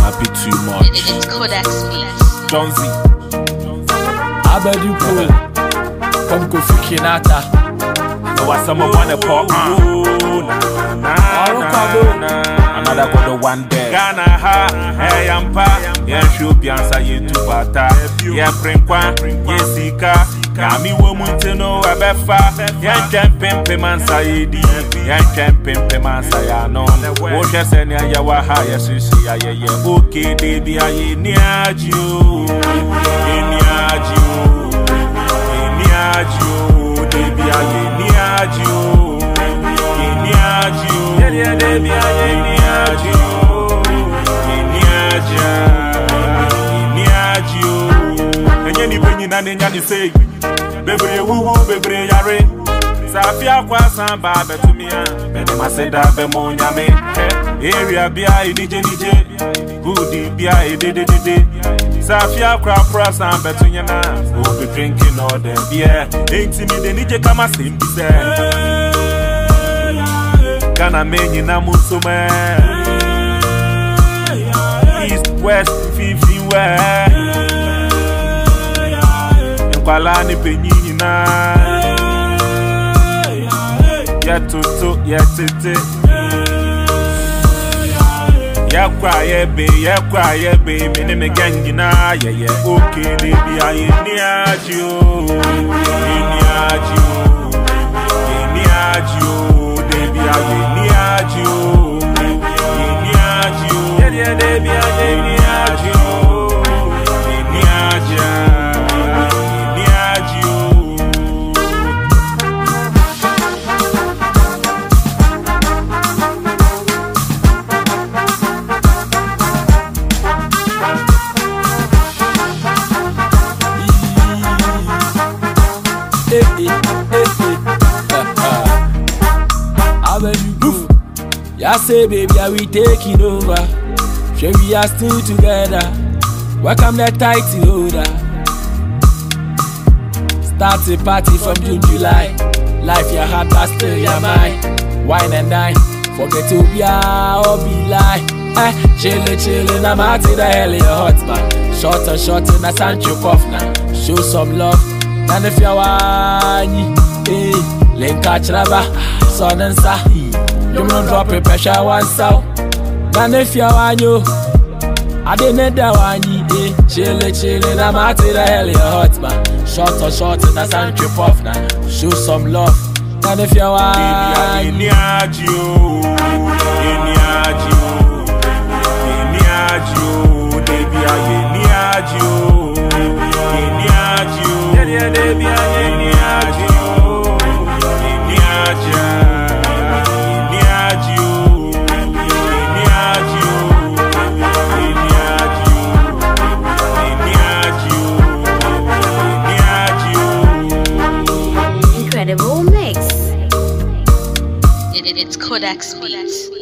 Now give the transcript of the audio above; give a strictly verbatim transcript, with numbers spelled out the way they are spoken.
happy too much. It's Codex Beats. John Z. Abedi Pool. From Kofi Kinata. So what someone wanna pop? Another got the one there. Ghana ha, hey yampa, yeah should be answer you to bata. Yeah prinkwa, yeah sika. Kami wo munteno abefa. Yeah champion peman saidi. Yeah champion peman sayano. O shese ni ayawa ha yesusi aye ye. Okay baby aye ni ajiu, ni ajiu, ni ajiu. Baby aye ni ajiu, ni ajiu. Yeah yeah baby aye ni ajiu, ni ajiu, ni ajiu. Enye ni benyi na ne nya ni say. Bebre wuwu bebre yare. Safia kwa samba betumia. Bede maseda be mo nyame. Area bia e dije dije. Goody bia e de de de de. Safia kwa kwa samba betunya na. O be drinking all the beer. Ain't me de nije kama simbi se. Kana menyi na musume. East west fifi west. Nkwala ni penyi na. Ya tutu ya tete. Ya kwa yebe ya kwa yebe mene me gangi na yeah yeah okay baby aye ni ajiu ni ajiu ni ajiu baby aye ni ajiu ni ajiu yeah yeah baby aye ni ajiu ni ajiu ni ajiu. Ya say baby are we taking over? Sure we are still together. Welcome the title holder. Start a party from June, July. Life your heart but still your mind. Wine and dine. Forget to be a or be lie. Eh, chillin' chillin' I'm out in the hell your hot man. Short and short in a Sancho puff now. Show some love. And if you're one, eh, link catch rubber, son and sa. You don't drop a pressure once out. And if you're one, you, I didn't know one, eh, chillin' chillin' I'm out in the hell your hot man. Short and short in a Sancho puff now. Show some love. And if you're one, baby, I need you, I need you, I need you, baby, I need you, I need you, yeah, yeah, baby, I need you, I need you, I need you, I need you, I need you. Incredible mix. It, it, it's Codex Beats.